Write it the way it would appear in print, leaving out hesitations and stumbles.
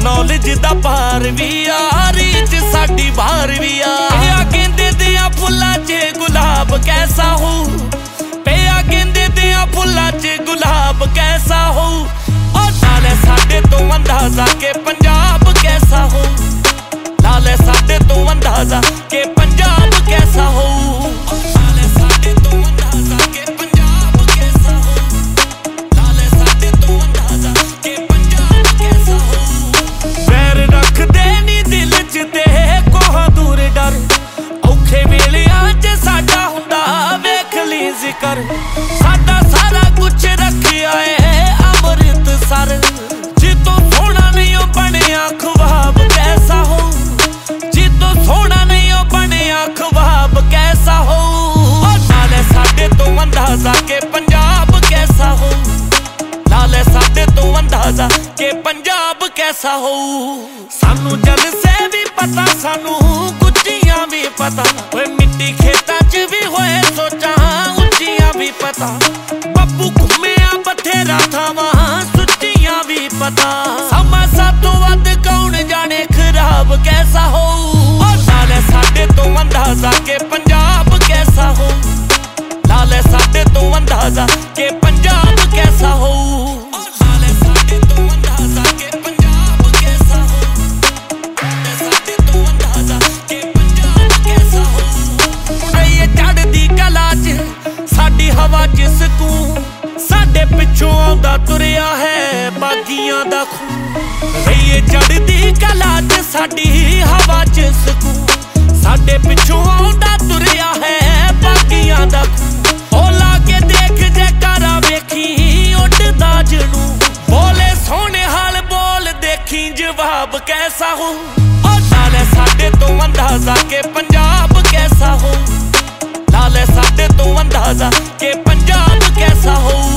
Knowledge दा पार भी आ, reach साडी बाहर भी आ। गेंदे दियां फुल्लां च गुलाब कैसा हो, पिया गेंदे दियां फुल्लां च गुलाब कैसा हो। और नाले साडे तो अंदाजा के पंजाब कैसा हो, नाले साडे तो अंदाजा के पंजाब कैसा हो। जिकर साडा सारा कुछ रखिया है अमृतसर, जितो सोना नहीं बनिया ख्वाब कैसा हो, जितो सोना नहीं बनिया ख्वाब कैसा हो। और नाले साडे तो अंदाजा के पंजाब कैसा हो, नाले साडे तो अंदाजा के पंजाब कैसा हो। सानू जल से भी पता, सानू गुज्जियां भी पता, मिट्टी खेतां च भी होए सोचा भी पता। बब्बू घूमिया बथेरा थावां सुच्चियां भी पता, समा सातों वध कौन जाने खराब कैसा हो। और नाले साडे तो अंदाजा के पंजाब कैसा हो, नाले साडे तो अंदाजा के पंजाब कैसा हो। नाले साडे तो अंदाजा के पंजाब कैसा हो, नाले साडे तो अंदाजा के पंजाब कैसा हो। ये चढ़दी कला च साडी हवा च सकून, साडे पिछों आउंदा तुरिया है बागियां दा खून। रहिए चढ़दी कला च साडी हवा च सकून, साडे पिछों आउंदा तुरिया है बागियां दा खून। ओ लागे देख जैकारा वेखी उड़दा जनू, बोले सोने हाल बोल देखी जवाब कैसा हो। और नाले साडे तो अंदाजा के पंजाब कैसा हो, नाले साडे तो अंदाजा के पंजाब कैसा हो।